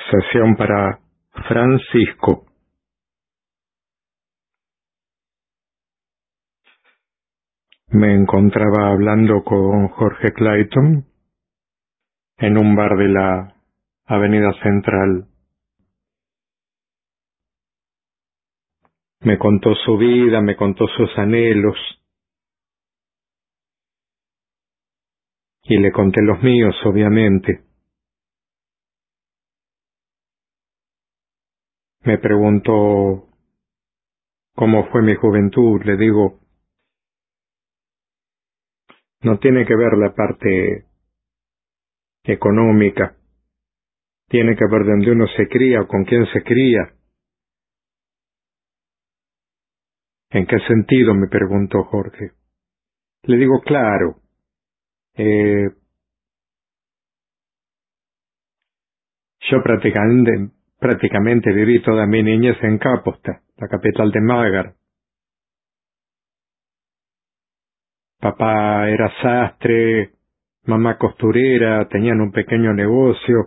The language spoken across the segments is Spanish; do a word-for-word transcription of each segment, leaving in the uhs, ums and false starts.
Sesión para Francisco. Me encontraba hablando con Jorge Clayton en un bar de la Avenida Central. Me contó su vida, me contó sus anhelos, y le conté los míos, obviamente. Me preguntó cómo fue mi juventud. Le digo, no tiene que ver la parte económica, tiene que ver de dónde uno se cría o con quién se cría. ¿En qué sentido?, me preguntó Jorge. Le digo, claro, eh, yo prácticamente, prácticamente viví toda mi niñez en Caposta, la capital de Mágar. Papá era sastre, mamá costurera, tenían un pequeño negocio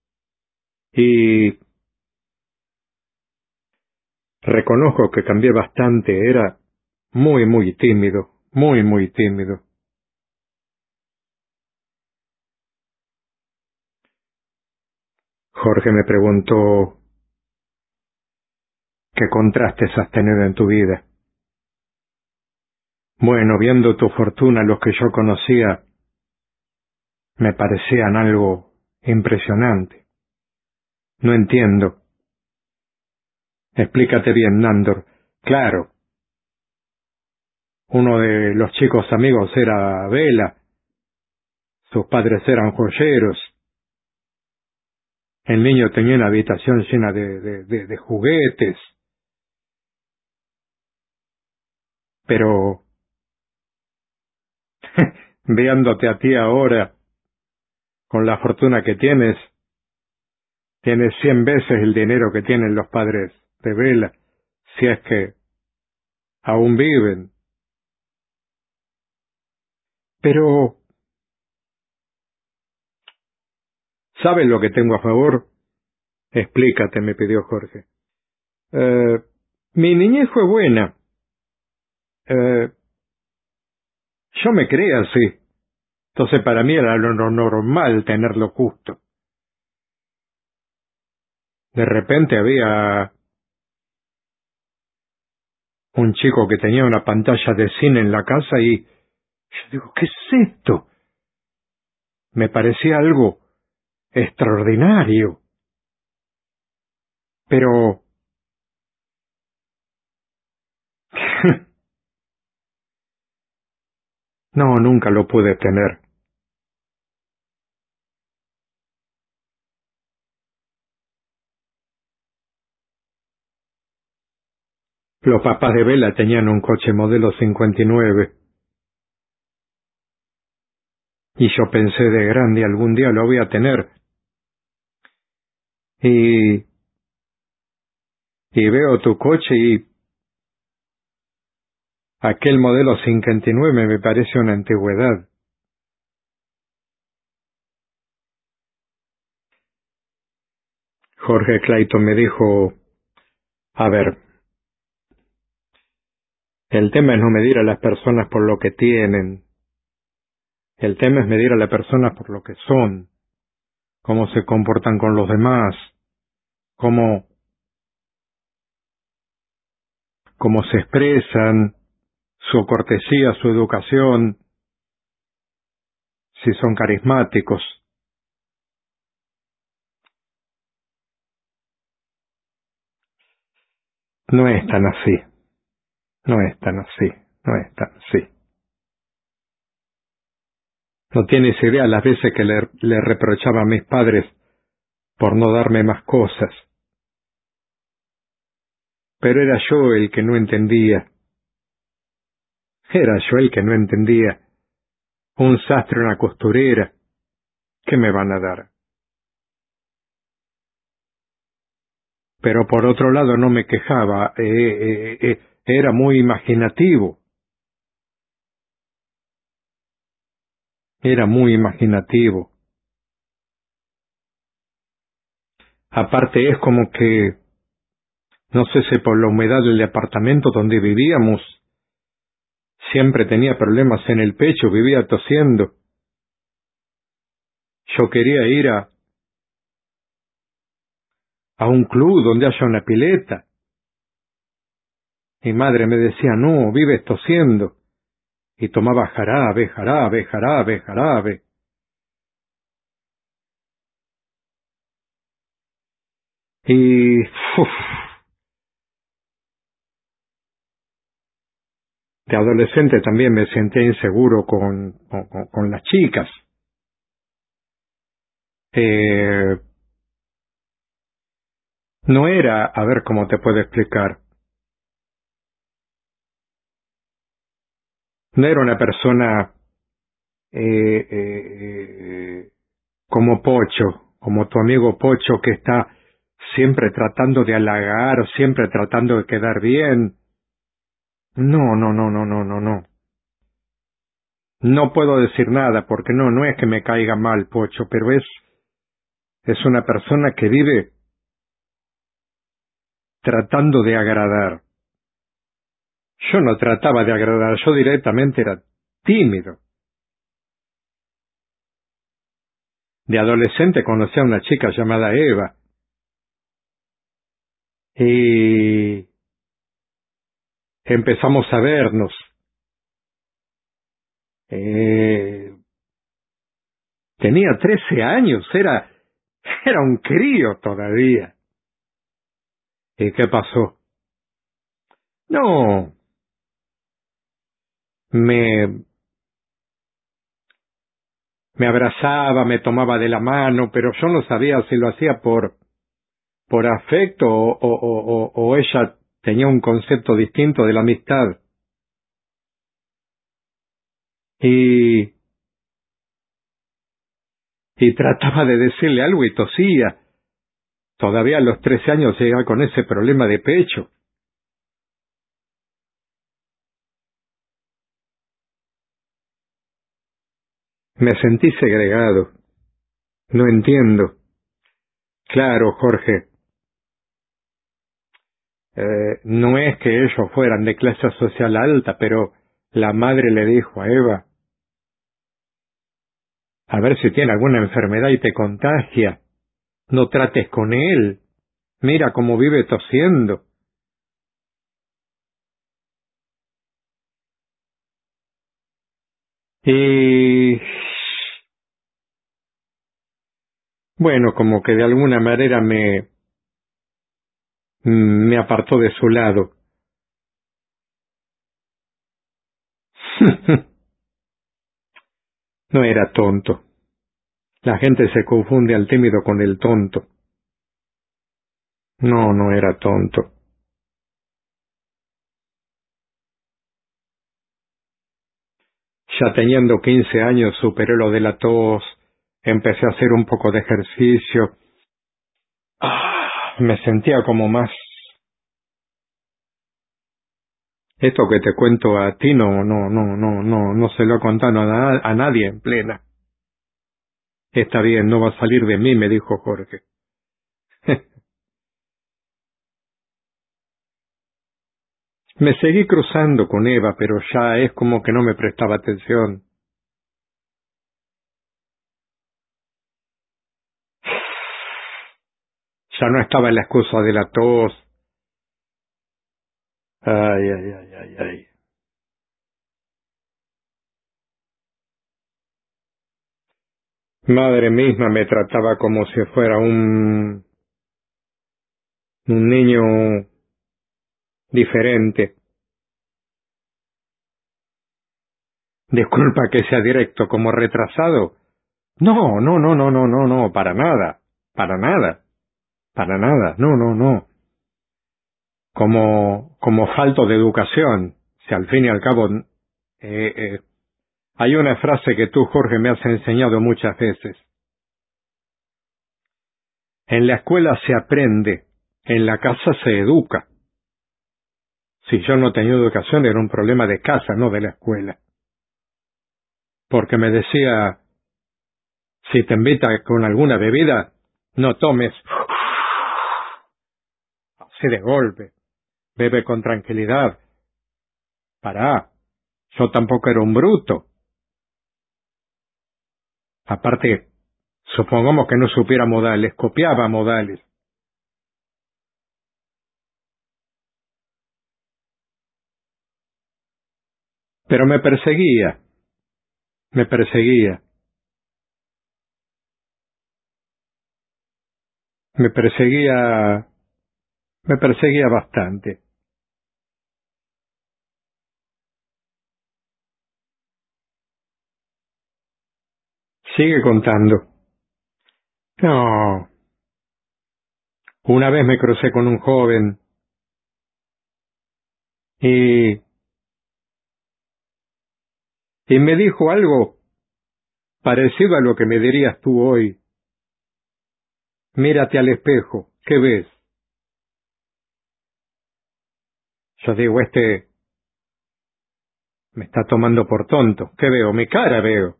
y reconozco que cambié bastante, era muy, muy tímido, muy, muy tímido. Jorge me preguntó, ¿qué contrastes has tenido en tu vida? Bueno, viendo tu fortuna, los que yo conocía me parecían algo impresionante. No entiendo. Explícate bien, Nándor. Claro, uno de los chicos amigos era Vela, sus padres eran joyeros, el niño tenía una habitación llena de, de, de, de juguetes, pero viéndote a ti ahora, con la fortuna que tienes, tienes cien veces el dinero que tienen los padres de Vela, si es que aún viven. Pero, ¿sabes lo que tengo a favor? Explícate, me pidió Jorge. Eh, mi niñez fue buena. Eh, yo me creía así. Entonces para mí era lo no- normal tenerlo justo. De repente había un chico que tenía una pantalla de cine en la casa y yo digo, ¿qué es esto? Me parecía algo extraordinario. Pero no, nunca lo pude tener. Los papás de Vela tenían un coche modelo cincuenta y nueve y yo pensé de grande algún día lo voy a tener. Y, y veo tu coche y aquel modelo cincuenta y nueve me parece una antigüedad. Jorge Clayton me dijo, a ver, el tema es no medir a las personas por lo que tienen, el tema es medir a las personas por lo que son, cómo se comportan con los demás, cómo, cómo se expresan, su cortesía, su educación, si son carismáticos. No es tan así, no es tan así, no es tan así. No tienes idea las veces que le, le reprochaba a mis padres por no darme más cosas. Pero era yo el que no entendía. Era yo el que no entendía. Un sastre, una costurera. ¿Qué me van a dar? Pero por otro lado no me quejaba. Eh, eh, eh, era muy imaginativo. Era muy imaginativo. Aparte es como que, no sé si por la humedad del departamento donde vivíamos, siempre tenía problemas en el pecho, vivía tosiendo. Yo quería ir a, a un club donde haya una pileta. Mi madre me decía, no, vives tosiendo. Y tomaba jarabe, jarabe, jarabe, jarabe. Y uf, de adolescente también me sentía inseguro con, con, con- con las chicas. Eh, no era, a ver cómo te puedo explicar, no era una persona eh, eh, eh, como Pocho, como tu amigo Pocho que está siempre tratando de halagar, siempre tratando de quedar bien. No, no, no, no, no, no, no. No puedo decir nada porque no, no es que me caiga mal Pocho, pero es, es una persona que vive tratando de agradar. Yo no trataba de agradar, yo directamente era tímido. De adolescente conocí a una chica llamada Eva y empezamos a vernos. Eh, tenía trece años, era, era un crío todavía. ¿Y qué pasó? No, me, me abrazaba, me tomaba de la mano, pero yo no sabía si lo hacía por, por afecto o, o, o, o o ella tenía un concepto distinto de la amistad. Y, y trataba de decirle algo y tosía. Todavía a los trece años llegaba con ese problema de pecho. Me sentí segregado. No entiendo. Claro, Jorge, eh, no es que ellos fueran de clase social alta, pero la madre le dijo a Eva, a ver si tiene alguna enfermedad y te contagia. No trates con él. Mira cómo vive tosiendo. Y bueno, como que de alguna manera me, me apartó de su lado. No era tonto. La gente se confunde al tímido con el tonto. No, no era tonto. Ya teniendo quince años superé lo de la tos, empecé a hacer un poco de ejercicio. Ah, me sentía como más. Esto que te cuento a ti no, no, no, no, no, no se lo he contado a, na- a nadie en plena. Está bien, no va a salir de mí, me dijo Jorge. Me seguí cruzando con Eva, pero ya es como que no me prestaba atención. Ya no estaba la excusa de la tos. Ay, ay, ay, ay, ay. Madre misma me trataba como si fuera un, un niño diferente. Disculpa que sea directo, como retrasado. No, no, no, no, no, no, no, para nada, para nada, para nada, no, no, no. Como, como falto de educación. Si al fin y al cabo, eh, eh, hay una frase que tú, Jorge, me has enseñado muchas veces. En la escuela se aprende, en la casa se educa. Si yo no tenía educación era un problema de casa, no de la escuela. Porque me decía, si te invita con alguna bebida, no tomes. así de golpe. Bebe con tranquilidad. Pará, yo tampoco era un bruto. Aparte, supongamos que no supiera modales, copiaba modales. Pero me perseguía, me perseguía, me perseguía, me perseguía bastante. Sigue contando. No, una vez me crucé con un joven y, y me dijo algo parecido a lo que me dirías tú hoy. Mírate al espejo, ¿qué ves? Yo digo, este me está tomando por tonto. ¿Qué veo? Mi cara veo.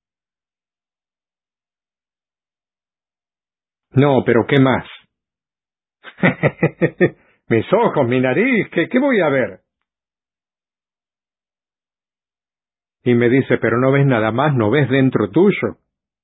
No, pero ¿qué más? Mis ojos, mi nariz, ¿qué, qué voy a ver? Y me dice, pero no ves nada más, no ves dentro tuyo.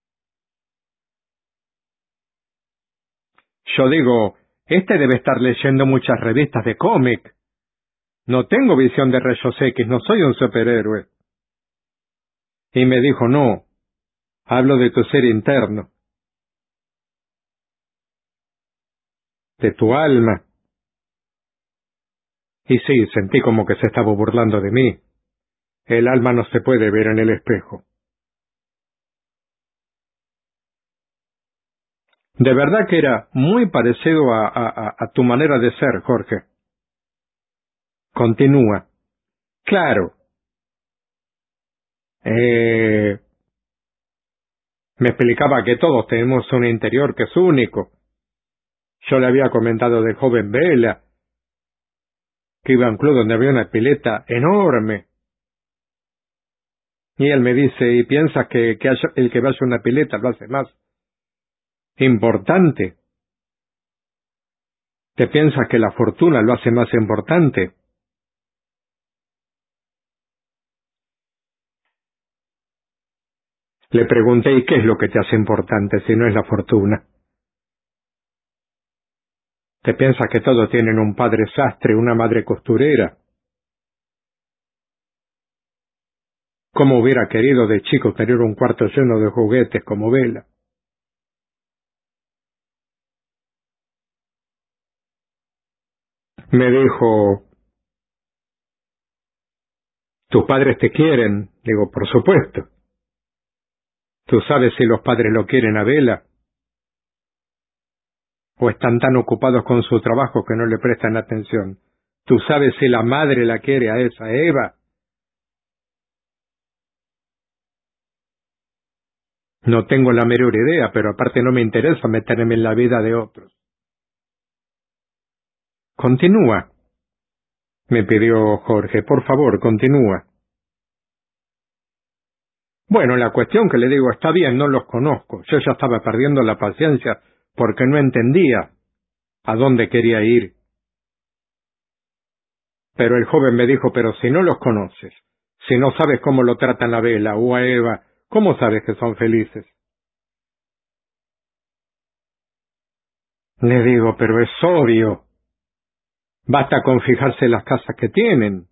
Yo digo, este debe estar leyendo muchas revistas de cómic. No tengo visión de rayos X, no soy un superhéroe. Y me dijo, no, hablo de tu ser interno, de tu alma. Y sí, sentí como que se estaba burlando de mí. El alma no se puede ver en el espejo. De verdad que era muy parecido a, a, a a tu manera de ser, Jorge. Continúa. Claro. Eh, me explicaba que todos tenemos un interior que es único. Yo le había comentado del joven Vela, que iba a un club donde había una pileta enorme. Y él me dice, ¿y piensas que, que haya- el que vaya a una pileta lo hace más importante? ¿Te piensas que la fortuna lo hace más importante? Le pregunté, ¿y qué es lo que te hace importante si no es la fortuna? ¿Te piensas que todos tienen un padre sastre, una madre costurera? ¿Cómo hubiera querido de chico tener un cuarto lleno de juguetes como Vela? Me dijo, ¿tus padres te quieren? Digo, por supuesto. ¿Tú sabes si los padres lo quieren a Vela? ¿O están tan ocupados con su trabajo que no le prestan atención? ¿Tú sabes si la madre la quiere a esa Eva? No tengo la menor idea, pero aparte no me interesa meterme en la vida de otros. Continúa, me pidió Jorge, por favor, continúa. Bueno, la cuestión que le digo, está bien, no los conozco. Yo ya estaba perdiendo la paciencia porque no entendía a dónde quería ir. Pero el joven me dijo, pero si no los conoces, si no sabes cómo lo tratan a Vela o a Eva, ¿cómo sabes que son felices? Le digo, pero es obvio. Basta con fijarse en las casas que tienen.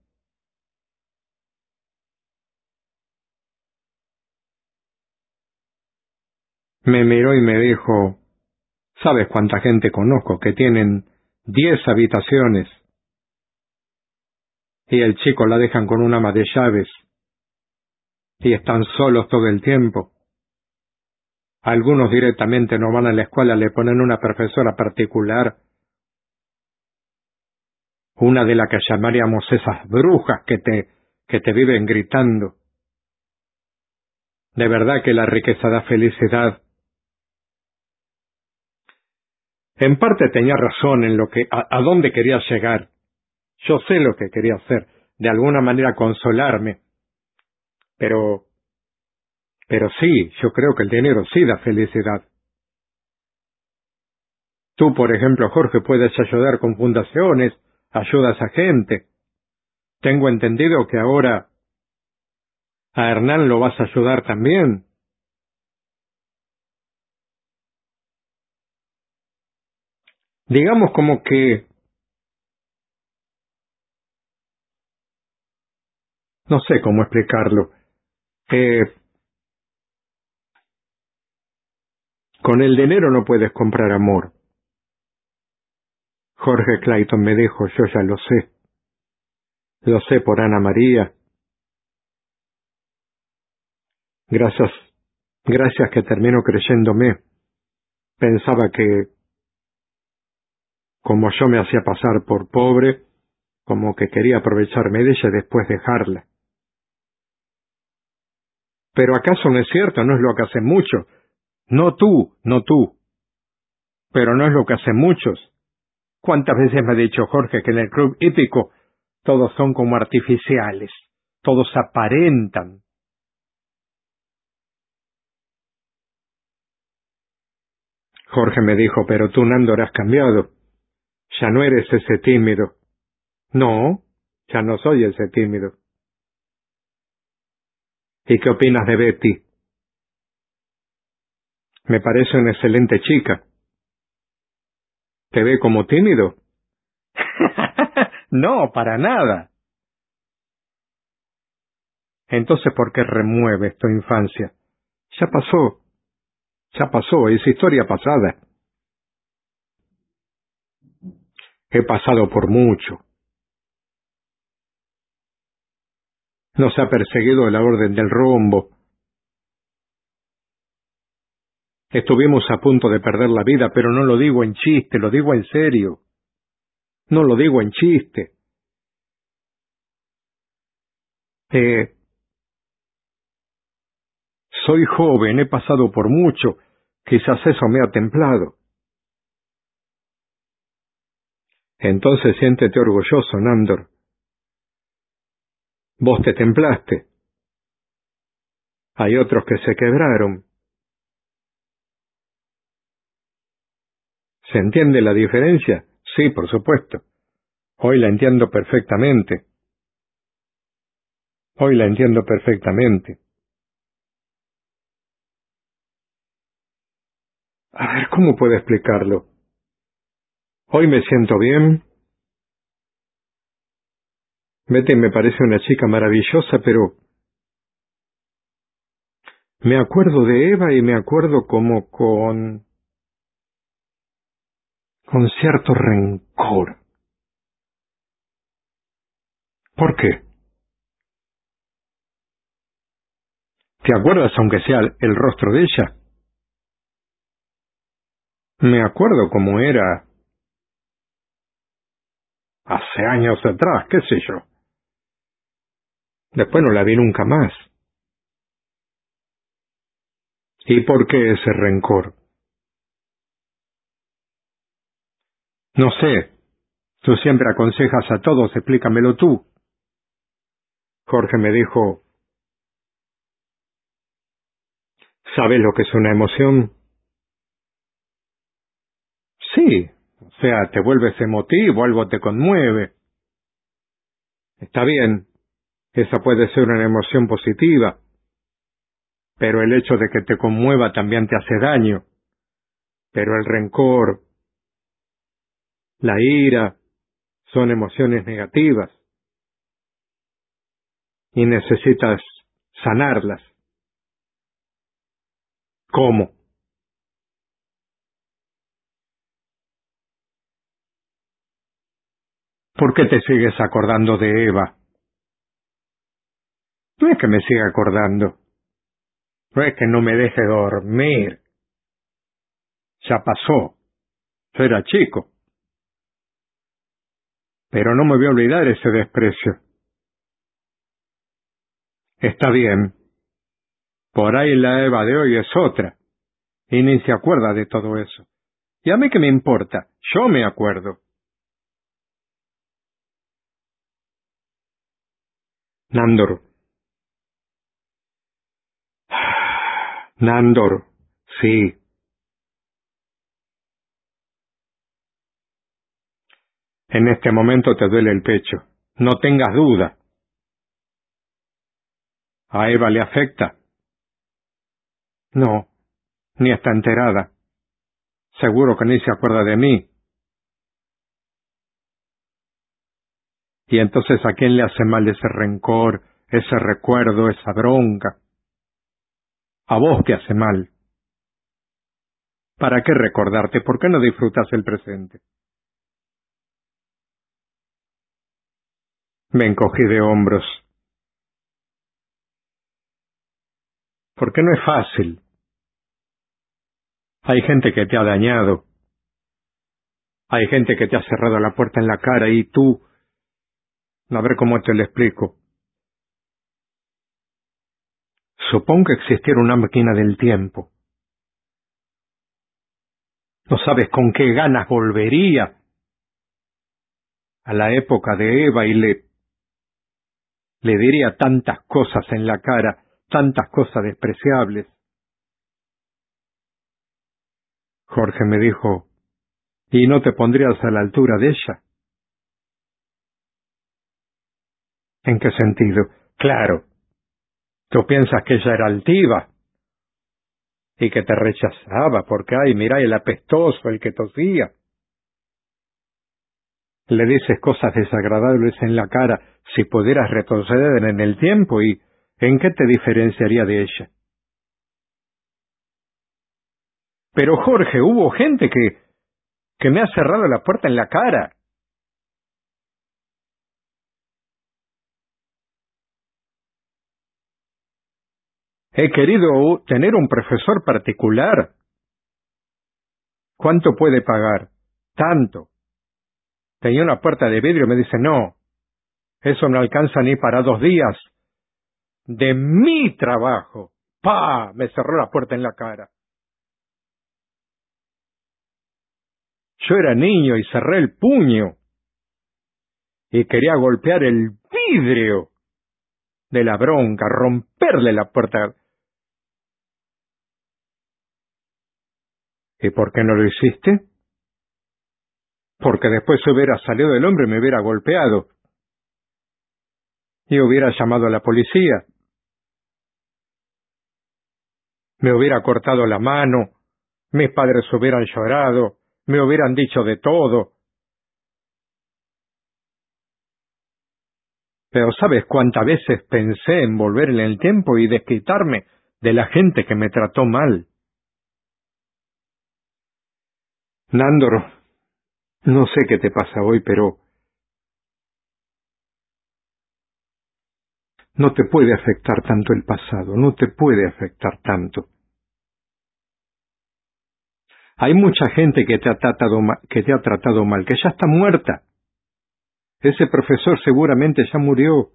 Me miró y me dijo, ¿sabes cuánta gente conozco que tienen diez habitaciones y el chico la dejan con un ama de llaves y están solos todo el tiempo? Algunos directamente no van a la escuela, le ponen una profesora particular, una de la que llamaríamos esas brujas que te, que te viven gritando. De verdad que la riqueza da felicidad. En parte tenía razón en lo que, a, a dónde quería llegar. Yo sé lo que quería hacer, de alguna manera consolarme, pero, pero sí, yo creo que el dinero sí da felicidad. Tú, por ejemplo, Jorge, puedes ayudar con fundaciones, ayudas a gente. Tengo entendido que ahora a Hernán lo vas a ayudar también. Digamos como que, no sé cómo explicarlo. Eh, con el dinero no puedes comprar amor. Jorge Clayton me dijo, yo ya lo sé. Lo sé por Ana María. Gracias, gracias que termino creyéndome. Pensaba que, como yo me hacía pasar por pobre, como que quería aprovecharme de ella y después dejarla. Pero ¿acaso no es cierto? No es lo que hacen muchos. No tú, no tú. Pero no es lo que hacen muchos. ¿Cuántas veces me ha dicho Jorge que en el club hípico todos son como artificiales? Todos aparentan. Jorge me dijo, pero tú, Nándor, has cambiado. Ya no eres ese tímido. No, ya no soy ese tímido. ¿Y qué opinas de Betty? Me parece una excelente chica. ¿Te ve como tímido? No, para nada. Entonces, ¿por qué remueves tu infancia? Ya pasó, ya pasó, es historia pasada. He pasado por mucho. Nos ha perseguido la Orden del Rombo. Estuvimos a punto de perder la vida, pero no lo digo en chiste, lo digo en serio. No lo digo en chiste. Eh, soy joven, he pasado por mucho. Quizás eso me ha templado. Entonces siéntete orgulloso, Nándor. Vos te templaste. Hay otros que se quebraron. ¿Se entiende la diferencia? Sí, por supuesto. Hoy la entiendo perfectamente. Hoy la entiendo perfectamente. A ver, ¿cómo puedo explicarlo? Hoy me siento bien. Betty me parece una chica maravillosa, pero me acuerdo de Eva y me acuerdo como con... con cierto rencor. ¿Por qué? ¿Te acuerdas aunque sea el, el rostro de ella? Me acuerdo cómo era hace años atrás, qué sé yo. Después no la vi nunca más. ¿Y por qué ese rencor? No sé. Tú siempre aconsejas a todos, explícamelo tú. Jorge me dijo, ¿sabes lo que es una emoción? Sí. O sea, te vuelves emotivo, algo te conmueve. Está bien. Esa puede ser una emoción positiva. Pero el hecho de que te conmueva también te hace daño. Pero el rencor, la ira, son emociones negativas. Y necesitas sanarlas. ¿Cómo? ¿Por qué te sigues acordando de Eva? No es que me siga acordando. No es que no me deje dormir. Ya pasó. Yo era chico. Pero no me voy a olvidar ese desprecio. Está bien. Por ahí la Eva de hoy es otra. Y ni se acuerda de todo eso. ¿Y a mí qué me importa? Yo me acuerdo. Nándor. Nándor. Sí. En este momento te duele el pecho. No tengas duda. ¿A Eva le afecta? No, ni está enterada. Seguro que ni se acuerda de mí. Y entonces, ¿a quién le hace mal ese rencor, ese recuerdo, esa bronca? A vos te hace mal. ¿Para qué recordarte? ¿Por qué no disfrutas el presente? Me encogí de hombros. Porque no es fácil. Hay gente que te ha dañado. Hay gente que te ha cerrado la puerta en la cara y tú... A ver cómo te lo explico. Supón que existiera una máquina del tiempo. No sabes con qué ganas volvería a la época de Eva y le, le diría tantas cosas en la cara, tantas cosas despreciables. Jorge me dijo, ¿y no te pondrías a la altura de ella? ¿En qué sentido? Claro, tú piensas que ella era altiva y que te rechazaba porque, ay, mirá el apestoso, el que tosía. Le dices cosas desagradables en la cara si pudieras retroceder en el tiempo y ¿en qué te diferenciaría de ella? Pero Jorge, hubo gente que, que me ha cerrado la puerta en la cara. He querido tener un profesor particular. ¿Cuánto puede pagar? Tanto. Tenía una puerta de vidrio y me dice, no, eso no alcanza ni para dos días de mi trabajo. ¡Pah! Me cerró la puerta en la cara. Yo era niño y cerré el puño y quería golpear el vidrio de la bronca, romperle la puerta. ¿Y por qué no lo hiciste? Porque después hubiera salido el hombre y me hubiera golpeado y hubiera llamado a la policía. Me hubiera cortado la mano, mis padres hubieran llorado, me hubieran dicho de todo. Pero ¿sabes cuántas veces pensé en volver en el tiempo y desquitarme de la gente que me trató mal? Nándor, no sé qué te pasa hoy, pero no te puede afectar tanto el pasado, no te puede afectar tanto. Hay mucha gente que te ha tratado mal, que te ha tratado mal, que ya está muerta. Ese profesor seguramente ya murió.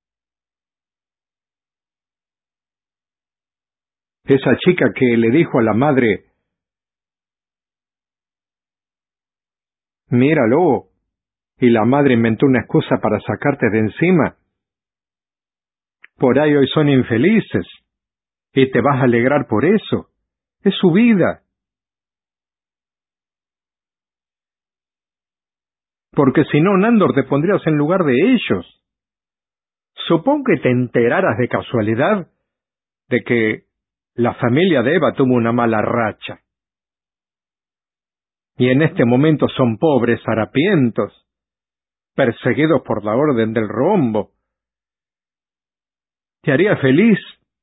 Esa chica que le dijo a la madre, míralo, y la madre inventó una excusa para sacarte de encima. Por ahí hoy son infelices, y te vas a alegrar por eso. Es su vida. Porque si no, Nándor, te pondrías en lugar de ellos. Supón que te enteraras de casualidad de que la familia de Eva tuvo una mala racha. Y en este momento son pobres harapientos, perseguidos por la orden del rombo. ¿Te haría feliz?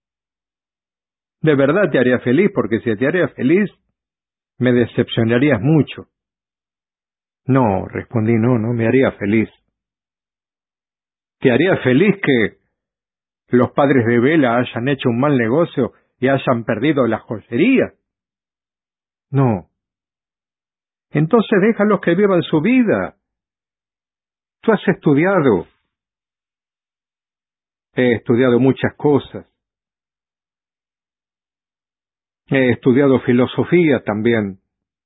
De verdad te haría feliz, porque si te haría feliz, me decepcionarías mucho. No, respondí, no, no me haría feliz. ¿Te haría feliz que los padres de Vela hayan hecho un mal negocio y hayan perdido la joyería? No. Entonces déjalos que vivan su vida. Tú has estudiado. He estudiado muchas cosas. He estudiado filosofía también.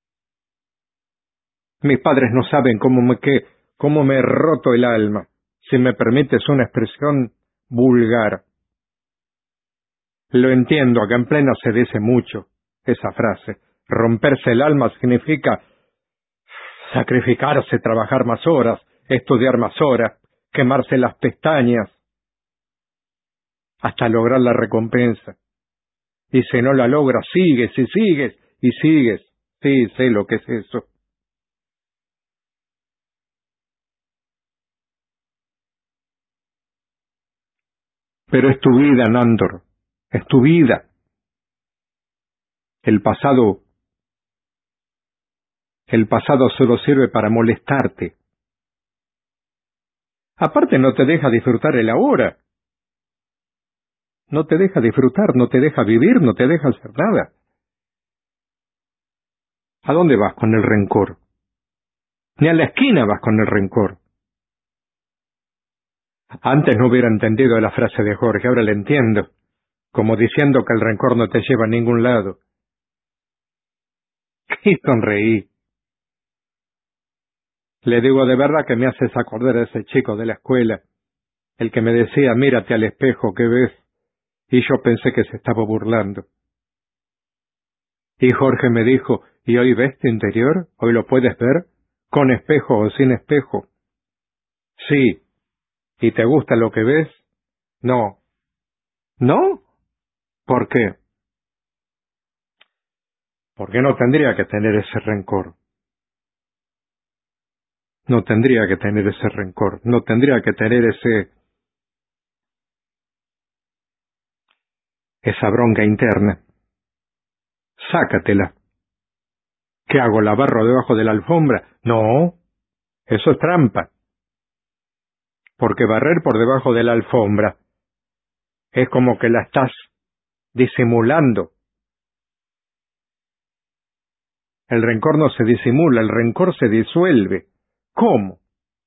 Mis padres no saben cómo me, que, cómo me he roto el alma, si me permites una expresión vulgar. Lo entiendo, acá en pleno se dice mucho esa frase. Romperse el alma significa Sacrificarse, trabajar más horas, estudiar más horas, quemarse las pestañas, hasta lograr la recompensa. Y si no la logras, sigues y sigues y sigues. Sí, sé lo que es eso. Pero es tu vida, Nándor, es tu vida. El pasado, el pasado solo sirve para molestarte. Aparte no te deja disfrutar el ahora. No te deja disfrutar, no te deja vivir, no te deja hacer nada. ¿A dónde vas con el rencor? Ni a la esquina vas con el rencor. Antes no hubiera entendido la frase de Jorge, ahora la entiendo, como diciendo que el rencor no te lleva a ningún lado. Y sonreí. Le digo de verdad que me haces acordar a ese chico de la escuela, el que me decía, mírate al espejo, ¿qué ves? Y yo pensé que se estaba burlando. Y Jorge me dijo, ¿y hoy ves tu interior? ¿Hoy lo puedes ver? ¿Con espejo o sin espejo? Sí. ¿Y te gusta lo que ves? No. ¿No? ¿Por qué? Porque no tendría que tener ese rencor. No tendría que tener ese rencor. No tendría que tener ese, esa bronca interna. Sácatela. ¿Qué hago? ¿La barro debajo de la alfombra? No. Eso es trampa. Porque barrer por debajo de la alfombra es como que la estás disimulando. El rencor no se disimula, el rencor se disuelve. ¿Cómo?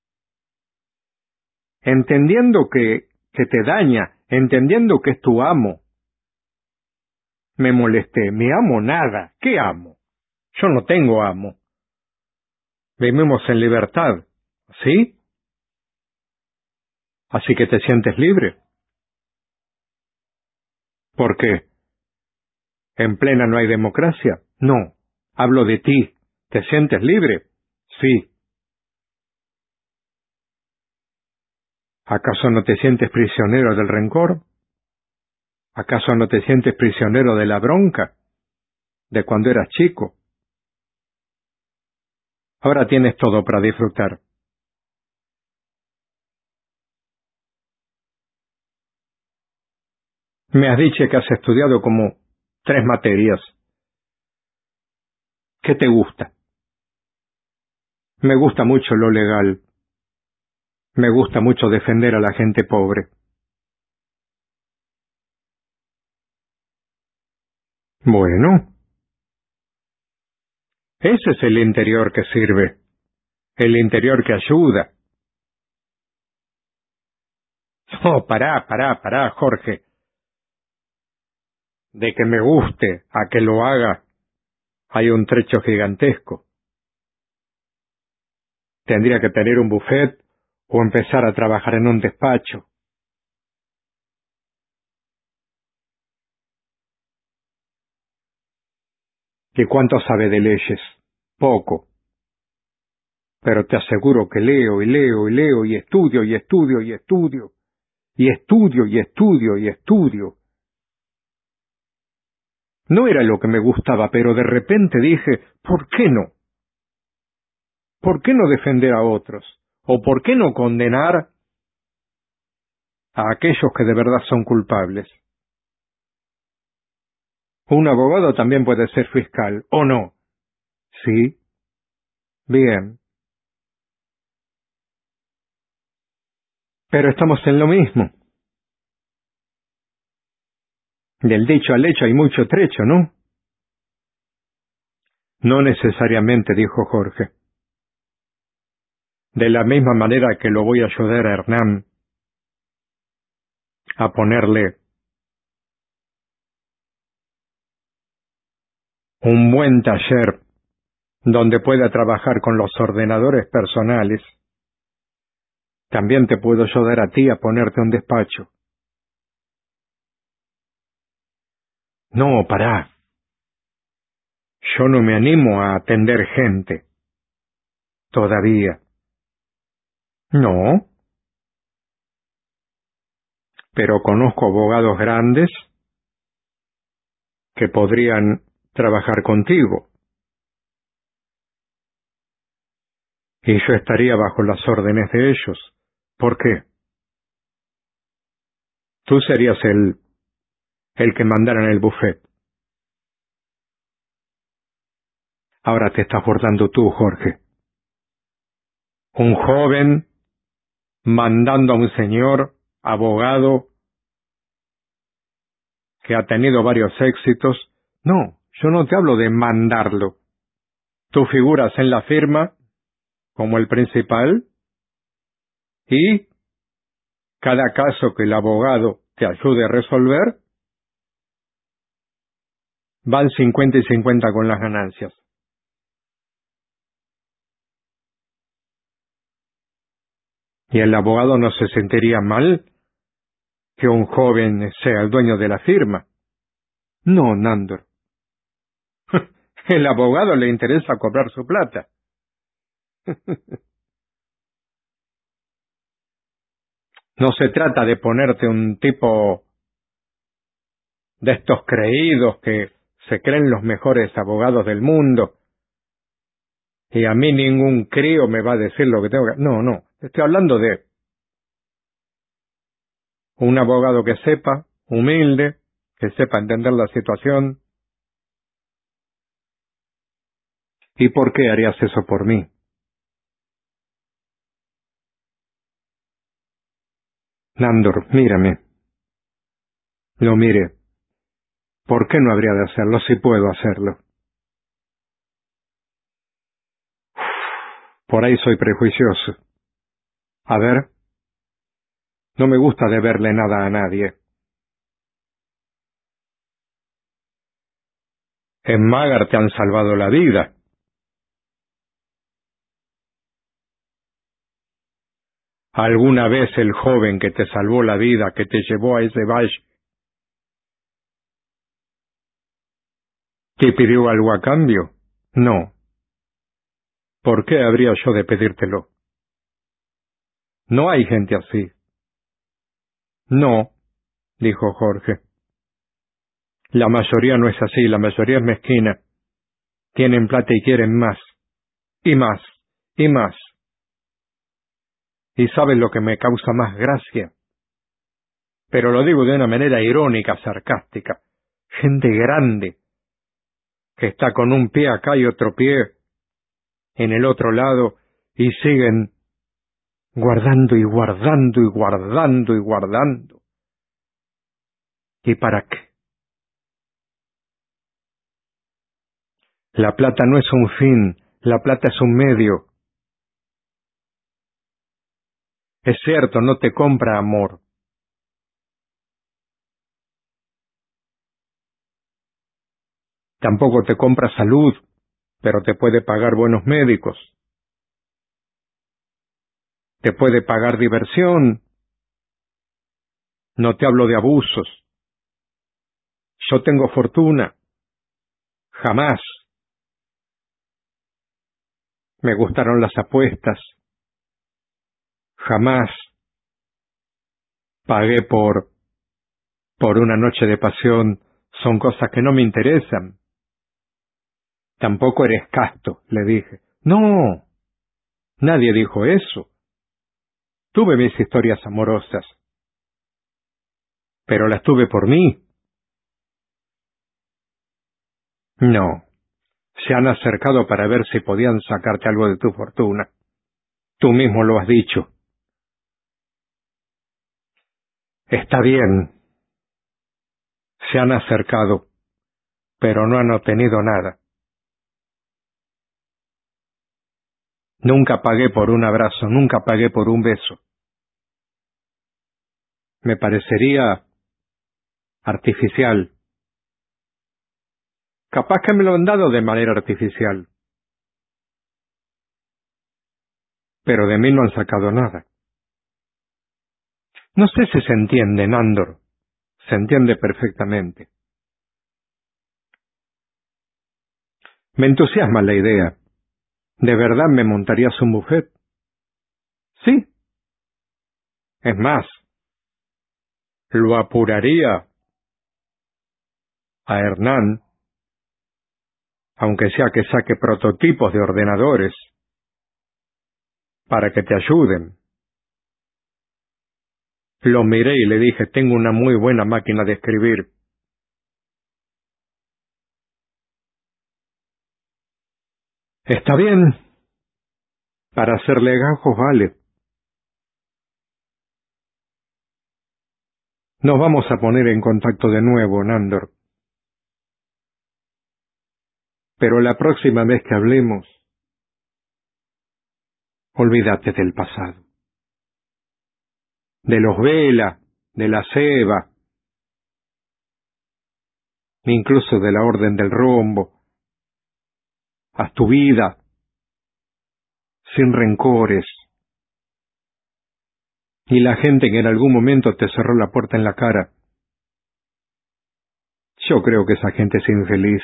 Entendiendo que, que te daña, entendiendo que es tu amo. Me molesté, mi amo nada. ¿Qué amo? Yo no tengo amo. Vivimos en libertad, ¿sí? Así que te sientes libre. ¿Por qué? ¿En plena no hay democracia? No. Hablo de ti. ¿Te sientes libre? Sí. ¿Acaso no te sientes prisionero del rencor? ¿Acaso no te sientes prisionero de la bronca? ¿De cuando eras chico? Ahora tienes todo para disfrutar. Me has dicho que has estudiado como tres materias. ¿Qué te gusta? Me gusta mucho lo legal. Me gusta mucho defender a la gente pobre. Bueno, ese es el interior que sirve. El interior que ayuda. Oh, pará, pará, pará, Jorge. De que me guste a que lo haga, hay un trecho gigantesco. Tendría que tener un buffet o empezar a trabajar en un despacho. ¿Y cuánto sabe de leyes? Poco. Pero te aseguro que leo y leo y leo y estudio y estudio y estudio y estudio y estudio y estudio. No era lo que me gustaba, pero de repente dije, ¿por qué no? ¿Por qué no defender a otros? ¿O por qué no condenar a aquellos que de verdad son culpables? Un abogado también puede ser fiscal, ¿o no? Sí. Bien. Pero estamos en lo mismo. Del dicho al hecho hay mucho trecho, ¿no? No necesariamente, dijo Jorge. De la misma manera que lo voy a ayudar a Hernán a ponerle un buen taller donde pueda trabajar con los ordenadores personales, también te puedo ayudar a ti a ponerte un despacho. No, pará. Yo no me animo a atender gente. todavía. No. Pero conozco abogados grandes que podrían trabajar contigo. Y yo estaría bajo las órdenes de ellos. ¿Por qué? Tú serías el, el que mandara en el buffet. Ahora te estás burlando tú, Jorge. Un joven mandando a un señor abogado que ha tenido varios éxitos. No, yo no te hablo de mandarlo. Tú figuras en la firma como el principal y cada caso que el abogado te ayude a resolver, van cincuenta y cincuenta con las ganancias. ¿Y el abogado no se sentiría mal que un joven sea el dueño de la firma? No, Nandor. El abogado le interesa cobrar su plata. No se trata de ponerte un tipo de estos creídos que se creen los mejores abogados del mundo y a mí ningún crío me va a decir lo que tengo que... No, no, estoy hablando de un abogado que sepa, humilde, que sepa entender la situación. ¿Y por qué harías eso por mí? Nandor, mírame. Lo mire. ¿Por qué no habría de hacerlo si puedo hacerlo? Por ahí soy prejuicioso. A ver, no me gusta deberle nada a nadie. En Magar te han salvado la vida. ¿Alguna vez el joven que te salvó la vida, que te llevó a ese valle, te pidió algo a cambio? No. ¿Por qué habría yo de pedírtelo? No hay gente así. No, dijo Jorge. La mayoría no es así, la mayoría es mezquina. Tienen plata y quieren más, y más, y más. ¿Y sabes lo que me causa más gracia? Pero lo digo de una manera irónica, sarcástica. Gente grande, que está con un pie acá y otro pie en el otro lado, y siguen guardando y guardando y guardando y guardando. ¿Y para qué? La plata no es un fin, la plata es un medio. Es cierto, no te compra amor. Tampoco te compra salud, pero te puede pagar buenos médicos. Te puede pagar diversión. No te hablo de abusos. Yo tengo fortuna. Jamás me gustaron las apuestas. Jamás pagué por, por una noche de pasión. Son cosas que no me interesan. Tampoco eres casto, le dije. No, nadie dijo eso. Tuve mis historias amorosas, pero las tuve por mí. No, se han acercado para ver si podían sacarte algo de tu fortuna. Tú mismo lo has dicho. Está bien. Se han acercado, pero no han obtenido nada. Nunca pagué por un abrazo, nunca pagué por un beso. Me parecería artificial. Capaz que me lo han dado de manera artificial. Pero de mí no han sacado nada. No sé si se entiende, Nandor. Se entiende perfectamente. Me entusiasma la idea. ¿De verdad me montarías un buffet? Sí. Es más, lo apuraría a Hernán, aunque sea que saque prototipos de ordenadores, para que te ayuden. Lo miré y le dije, tengo una muy buena máquina de escribir. Está bien. Para hacer legajos vale. Nos vamos a poner en contacto de nuevo, Nandor. Pero la próxima vez que hablemos, olvídate del pasado. De los Vela, de la Ceba, incluso de la Orden del Rombo. Haz tu vida, sin rencores. Y la gente que en algún momento te cerró la puerta en la cara. Yo creo que esa gente es infeliz.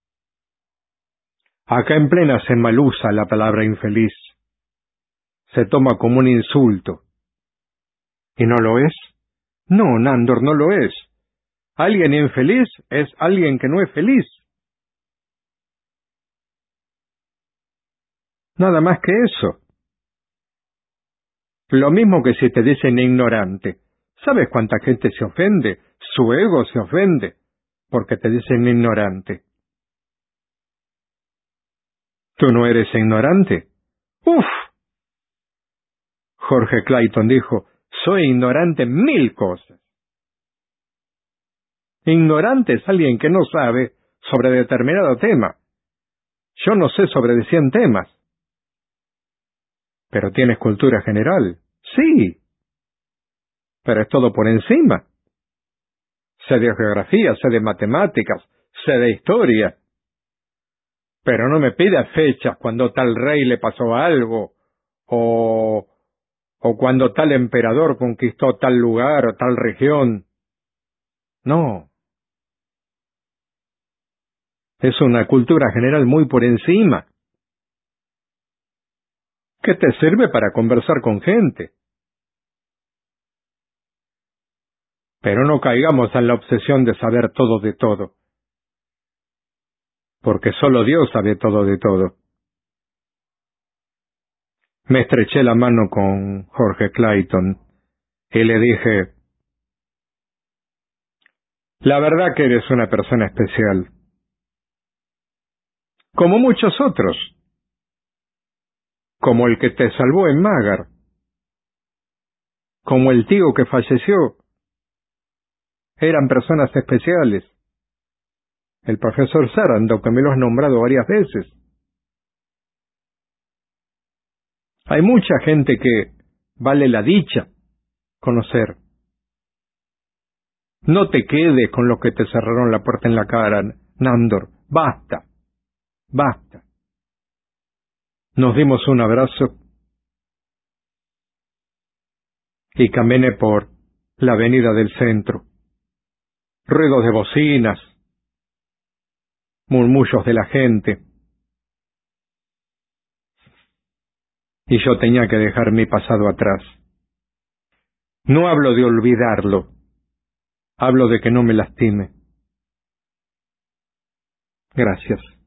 Acá en plena se malusa la palabra infeliz. Se toma como un insulto. ¿Y no lo es? No, Nandor, no lo es. Alguien infeliz es alguien que no es feliz. Nada más que eso. Lo mismo que si te dicen ignorante. ¿Sabes cuánta gente se ofende? Su ego se ofende porque te dicen ignorante. ¿Tú no eres ignorante? ¡Uf! Jorge Clayton dijo, soy ignorante en mil cosas. Ignorante es alguien que no sabe sobre determinado tema. Yo no sé sobre cien temas. Pero tienes cultura general. Sí. Pero es todo por encima. Sé de geografía, sé de matemáticas, sé de historia. Pero no me pidas fechas cuando tal rey le pasó algo, o, o cuando tal emperador conquistó tal lugar o tal región. No. Es una cultura general muy por encima, que te sirve para conversar con gente. Pero no caigamos en la obsesión de saber todo de todo, porque solo Dios sabe todo de todo. Me estreché la mano con Jorge Clayton y le dije, la verdad que eres una persona especial, como muchos otros, como el que te salvó en Magar, como el tío que falleció. Eran personas especiales. El profesor Sarandon, que me lo has nombrado varias veces. Hay mucha gente que vale la dicha conocer. No te quedes con los que te cerraron la puerta en la cara, Nandor. Basta. Basta. Nos dimos un abrazo y caminé por la avenida del centro. Ruidos de bocinas, murmullos de la gente. Y yo tenía que dejar mi pasado atrás. No hablo de olvidarlo. Hablo de que no me lastime. Gracias.